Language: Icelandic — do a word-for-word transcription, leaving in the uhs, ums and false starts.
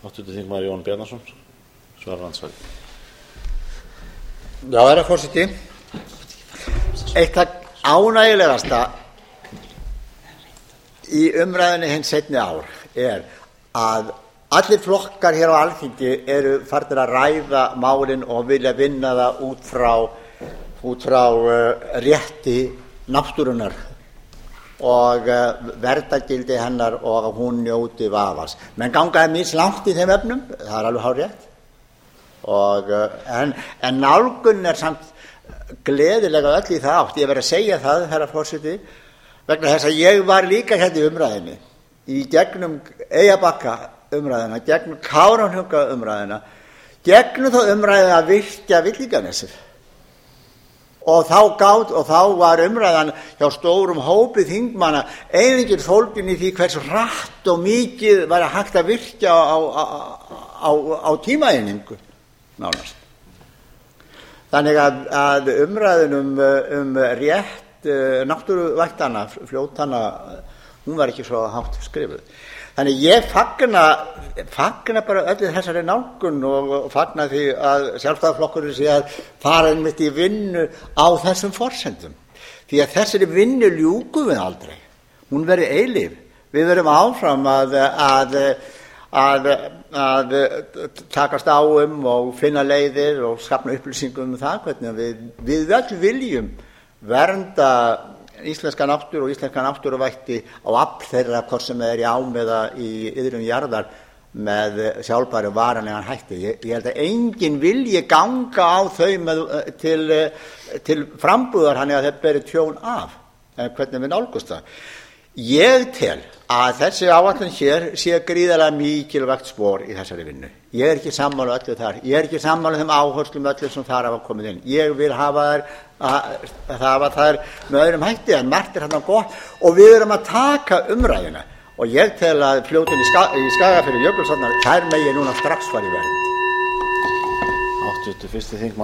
Háttvirtur þingmaður Jón Bjarnason svarar andsvari. Já, herra forseti, eitt það ánægjulegasta í umræðunni hins seinni ár er að allir flokkar hér á Alþingi eru farnir að ræða málin og vilja vinna það út frá út frá uh, rétti náttúrunnar og uh, verndargildi hennar og að hún njóti vafans. Menn gangaði mislangt í þeim efnum, það er alveg hárrétt. Og, uh, en, en nálgun er samt gleðilega öll í það átt. Ég verð að segja það, herra forseti, vegna þess að ég var líka hérna í umræðinni, í gegnum Eyjabakka umræðina, gegnum Kárahnjúka umræðina, gegnum þá umræðina að virkja Villinganesið. Og þá, gátt, og þá var umræðan hjá stórum hópi þingmanna einungis fólgin í því hversu hratt og mikið var að hægt að virkja á, á, á, á tímaeiningu nánast. Þannig að, að umræðin um, um rétt uh, náttúruvættana, fljótana, hún var ekki svo hátt skrifuð. Þannig ég fagna, fagna bara öllu þessari nálgun og fagna því að Sjálfstæðisflokkurinn sé að fara einmitt í vinnu á þessum forsendum. Því að þessari vinnu ljúkum við aldrei. Hún verður eilíf. Við verðum áfram að, að, að, að takast á um og finna leiðir og skapna upplýsingum um það hvernig við, við öll viljum vernda íslenska náttúru og íslenska náttúruvætti á afl þeirra hvort sem er í ám eða í iðrum jarðar með sjálfbæru varanlegan hætti. Ég, ég held að enginn vilji ganga á þau með, til, til frambúðar þannig að þeir beri tjón af en hvernig við nálgumst það. Ég tel að þessi áætlun hér sé gríðarlega mikilvægt spor í þessari vinnu. Ég er ekki sammála öllu þar. Ég er ekki sammála þeim áherslum öllu sem þar hafa komið inn. Ég vil hafa þær að það var þær með öðrum hætti en margt er hann gott og við erum að taka umræðina og ég tel að fljótin í, Ska, í Skagafirði Jökulsárnar þær megi núna strax fara í verð. Háttvirtur fyrsti þingmaður